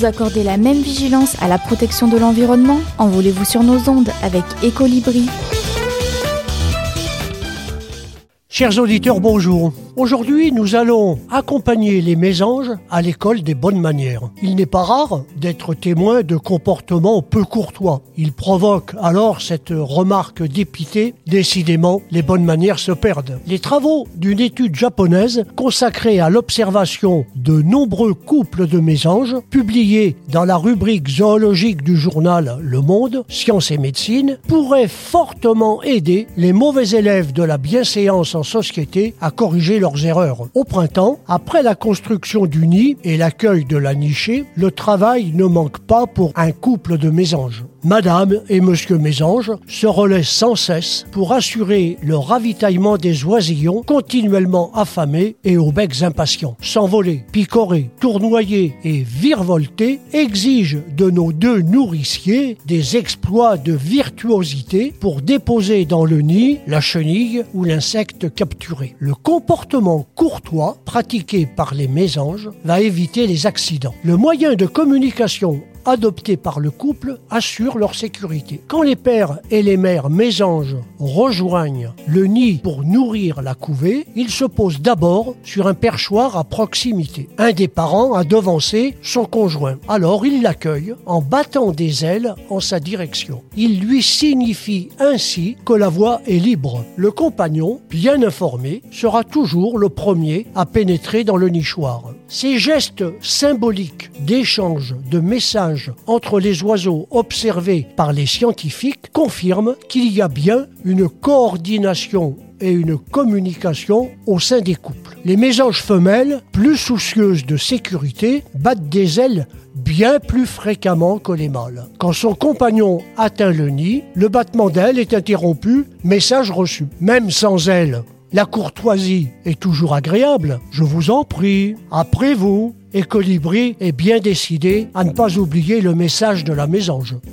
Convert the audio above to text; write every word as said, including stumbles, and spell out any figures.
Vous accordez la même vigilance à la protection de l'environnement? Envolez-vous sur nos ondes avec Écolibri. Chers auditeurs, bonjour. Aujourd'hui, nous allons accompagner les mésanges à l'école des bonnes manières. Il n'est pas rare d'être témoin de comportements peu courtois. Ils provoquent alors cette remarque dépitée. Décidément, les bonnes manières se perdent. Les travaux d'une étude japonaise consacrée à l'observation de nombreux couples de mésanges, publiés dans la rubrique zoologique du journal Le Monde, Sciences et Médecine, pourraient fortement aider les mauvais élèves de la bienséance en société à corriger leurs erreurs. Au printemps, après la construction du nid et l'accueil de la nichée, le travail ne manque pas pour un couple de mésanges. Madame et Monsieur Mésange se relaient sans cesse pour assurer le ravitaillement des oisillons continuellement affamés et aux becs impatients. S'envoler, picorer, tournoyer et virevolter exigent de nos deux nourriciers des exploits de virtuosité pour déposer dans le nid la chenille ou l'insecte capturé. Le comportement courtois pratiqué par les mésanges va éviter les accidents. Le moyen de communication adoptés par le couple assurent leur sécurité. Quand les pères et les mères mésanges rejoignent le nid pour nourrir la couvée, ils se posent d'abord sur un perchoir à proximité. Un des parents a devancé son conjoint. Alors il l'accueille en battant des ailes en sa direction. Il lui signifie ainsi que la voie est libre. Le compagnon, bien informé, sera toujours le premier à pénétrer dans le nichoir. Ces gestes symboliques d'échange de messages entre les oiseaux observés par les scientifiques confirment qu'il y a bien une coordination et une communication au sein des couples. Les mésanges femelles, plus soucieuses de sécurité, battent des ailes bien plus fréquemment que les mâles. Quand son compagnon atteint le nid, le battement d'ailes est interrompu, message reçu. Même sans ailes, la courtoisie est toujours agréable. Je vous en prie, après vous. Écolibri est bien décidé à ne pas oublier le message de la mésange.